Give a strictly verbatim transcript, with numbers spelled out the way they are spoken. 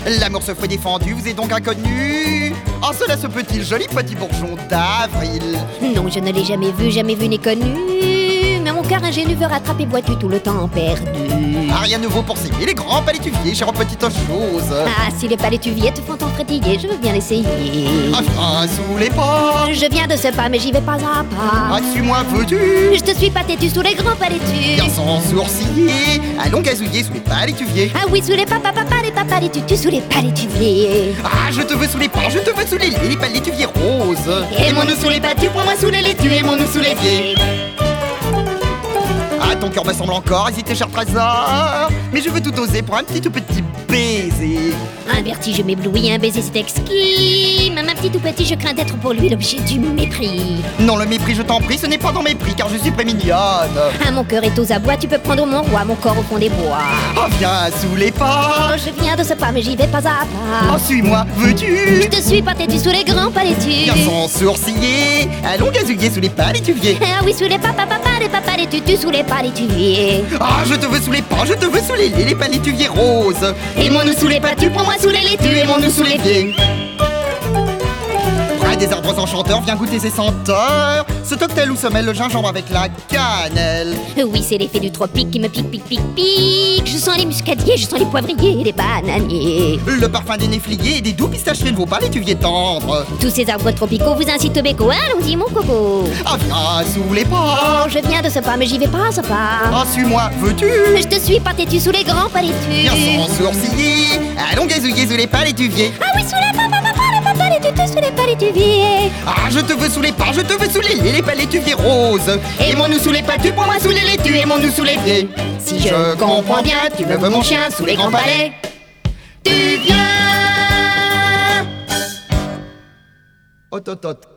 L'amour se fait défendu, vous êtes donc inconnu. Oh, cela se peut-il, joli petit bourgeon d'avril? Non, je ne l'ai jamais vu, jamais vu ni connu. Mais mon cœur ingénu veut rattraper, vois-tu, tout le temps perdu. Ah, rien de nouveau pour s'aimer, les grands palétuviers, chère petite chose. Ah, si les palétuviers te font enfrétiller, je veux bien l'essayer. Ah, viens sous les pas. Je viens de ce pas, mais j'y vais pas à pas. Ah, suis-moi, veux-tu? Je te suis pas têtu sous les grands palétus. Bien sans sourciller, allons gazouiller sous les palétuviers. Ah oui, sous les papas, papa, les papas, les tutus, sous les palétuviers. Ah, je te veux sous les pas, je te veux sous les lits, les palétuviers roses. Aimons-nous sous les patus, prends-moi sous les laitues, aimons-nous sous les pieds. Ah, ton cœur me semble encore hésiter, cher trésor. Mais je veux tout oser pour un petit tout petit baiser. Un vertige m'éblouit, un baiser c'est exquis. Même un petit tout petit, je crains d'être pour lui l'objet du mépris. Non, le mépris, je t'en prie, ce n'est pas dans mépris, car je suis prémignonne. Ah, mon cœur est aux abois, tu peux prendre mon roi, mon corps au fond des bois. Ah, viens sous les pas. Oh, je viens de ce pas, mais j'y vais pas à pas. Ah, suis-moi, veux-tu? Je te suis pas têtu sous les grands palétus. Bien sans sourciller, allons gazouiller sous les palétuviers. Ah oui, sous les papas, papa, les papas, les tutus, sous les palétuviers. Ah, je te veux sous les pas, je te veux sous les lits, les palétuviers roses. Aimons-nous sous les patus, prends-moi sous les laitues, aimons-nous sous les pieds. Près des arbres enchanteurs, viens goûter ces senteurs. Ce cocktail où se mêle le gingembre avec la cannelle. Oui, c'est l'effet du tropique qui me pique, pique, pique, pique. Je sens les muscadiers, je sens les poivriers et les bananiers. Le parfum des néfliers et des doux pistachiers ne vaut pas l'étuvier tendre. Tous ces arbres tropicaux vous incitent au béco, allons-y mon coco. Ah, viens sous les pas. Oh, je viens de ce pas, mais j'y vais pas à ce pas. Ah, suis-moi, veux-tu? Je te suis pas têtu sous les grands palétus. Bien sans sourciller, allons gazouiller sous les palétuviers. Ah oui, sous les papas, papa, les papas, les tutus, sous les palétuviers. Ah, je te veux sous les pas, je te veux sous les lits, les palétuviers roses. Aimons-nous sous les patus, prends-moi sous les laitues, aimons-nous sous les pieds. Si je comprends bien, tu me veux mon chien sous les grands palais. Tu viens. Hot, hot, hot.